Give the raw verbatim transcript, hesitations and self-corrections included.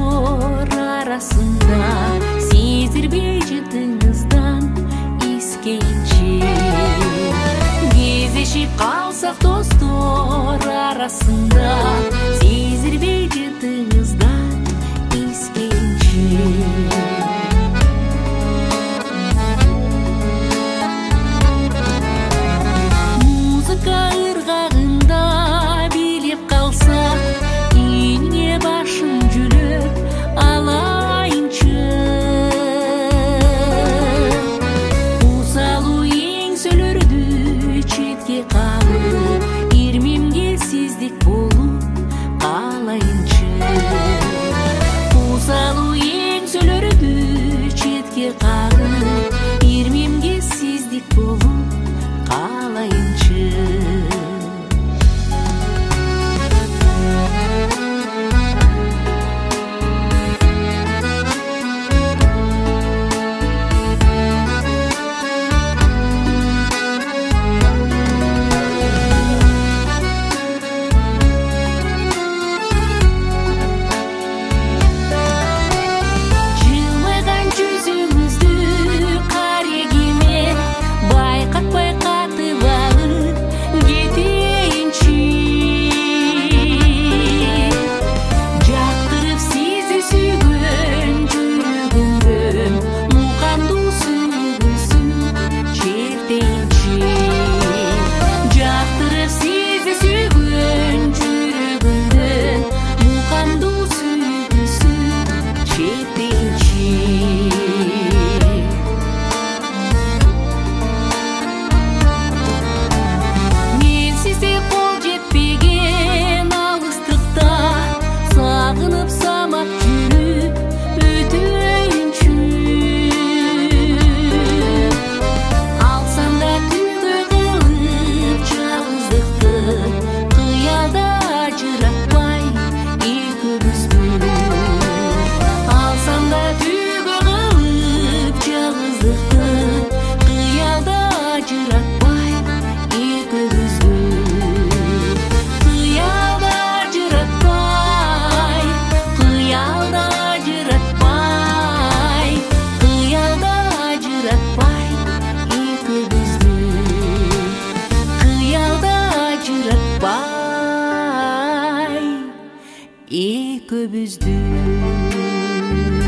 достор арасында сездірбей жытыңыздан искейінше. Кездешіп қалсақ достор арасында сездірбей жытыңыздан искейінше. Музыка ырғағында билеп қалсақ, үйіне башын жүліп алайыншы. Усалу еңсөлөрдү четке қағып, ирмемге сездик болуп қалайыншы. Усалу еңсөлөрдү четке қағып, ирмемге сездик болуп қалайыншы. Жылмайған жүзіңізді қарегеме байқатпай қатып алып кетейінші. Жақтырып сезе сүйген жүрегімді мұқанду сүйгісі чертейінші. Жақтырып сезе сүйген жүрегімді мұқанду сүйгісі чертейінші. Мен сізде қол жетпеген алыстықта сағынып самат жүріп өтейінші. Алсам да түгі қылып жалғыздықты, қиялда ажыратпай екеумізді. Алсам да түгі қылып жалғыздықты, қиялда ажыратпай екеумізді. Қиялда ажыратпай, қиялда ажыратпай, қиялда ажыратпай екеумізді. Қиялда ажыратпай екеумізді.